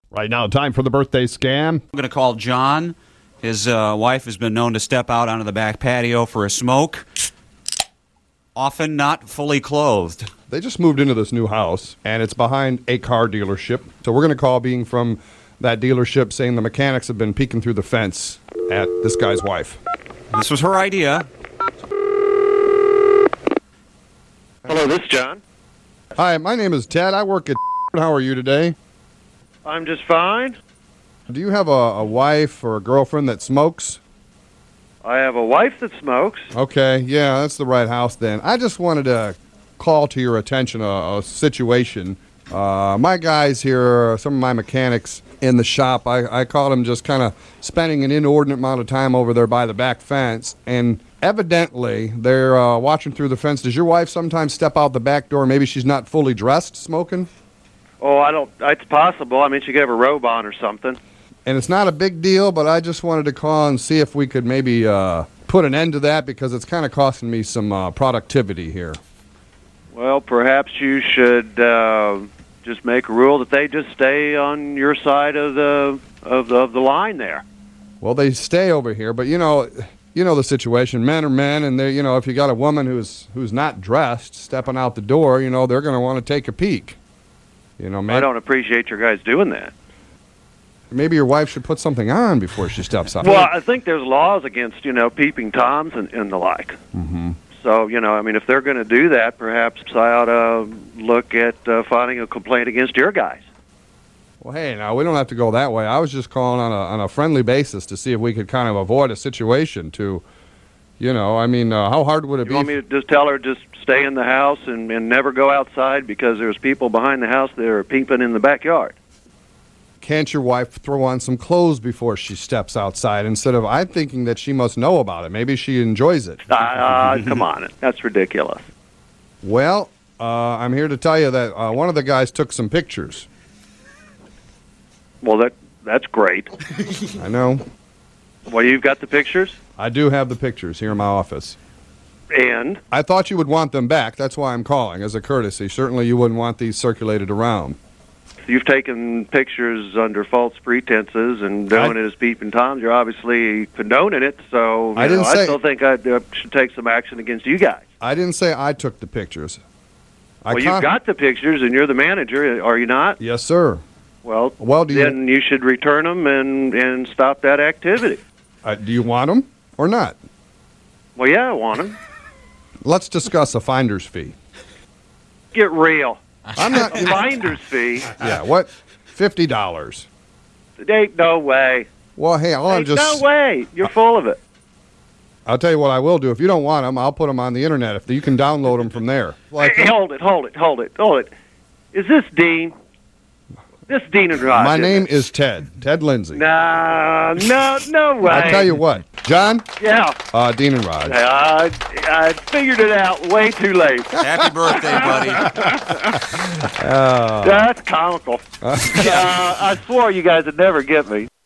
Right now, time for the birthday scam. I'm going to call John. His wife has been known to step out onto the back patio for a smoke, often not fully clothed. They just moved into this new house, and it's behind a car dealership. So we're going to call being from that dealership saying the mechanics have been peeking through the fence at this guy's wife. This was her idea. Hello, this is John. Hi, my name is Ted. I work at How are you today? I'm just fine. Do you have a wife or a girlfriend that smokes? I have a wife that smokes. Okay, yeah, that's the right house then. I just wanted to call to your attention a situation. My guys here, some of my mechanics in the shop, I caught them just kind of spending an inordinate amount of time over there by the back fence, and evidently they're watching through the fence. Does your wife sometimes step out the back door? Maybe she's not fully dressed smoking? Oh, I don't. It's possible. I mean, she could have a robe on or something. And it's not a big deal, but I just wanted to call and see if we could maybe put an end to that because it's kind of costing me some productivity here. Well, perhaps you should just make a rule that they just stay on your side of the line there. Well, they stay over here, but you know the situation. Men are men, and they, if you got a woman who's not dressed stepping out the door, they're going to want to take a peek. I don't appreciate your guys doing that. Maybe your wife should put something on before she steps out. Well, I think there's laws against, peeping toms and the like. Mm-hmm. So, if they're going to do that, perhaps I ought to look at filing a complaint against your guys. Well, hey, now, we don't have to go that way. I was just calling on a friendly basis to see if we could kind of avoid a situation to, how hard would it be? You want me to just tell her just stay in the house and never go outside because there's people behind the house that are peeping in the backyard? Can't your wife throw on some clothes before she steps outside instead of, I'm thinking that she must know about it. Maybe she enjoys it. Come on. That's ridiculous. Well, I'm here to tell you that one of the guys took some pictures. Well, that's great. I know. Well, you've got the pictures? I do have the pictures here in my office. And? I thought you would want them back. That's why I'm calling, as a courtesy. Certainly you wouldn't want these circulated around. You've taken pictures under false pretenses and doing it as peeping toms. You're obviously condoning it, so I still think I should take some action against you guys. I didn't say I took the pictures. Well, you've got the pictures, and you're the manager, are you not? Yes, sir. Well then you should return them and stop that activity. Do you want them or not? Well, yeah, I want them. Let's discuss a finder's fee. Get real. I'm not. A finder's fee? Yeah, what? $50. Ain't no way. Well, hey, no way. You're full of it. I'll tell you what I will do. If you don't want them, I'll put them on the internet. If you can download them from there. Hey, hold it. Is this Dean? This Dean and Rod. My name is Ted. Ted Lindsay. No way. I'll tell you what. John? Yeah. Dean and Rod. I figured it out way too late. Happy birthday, buddy. That's comical. I swore you guys would never get me.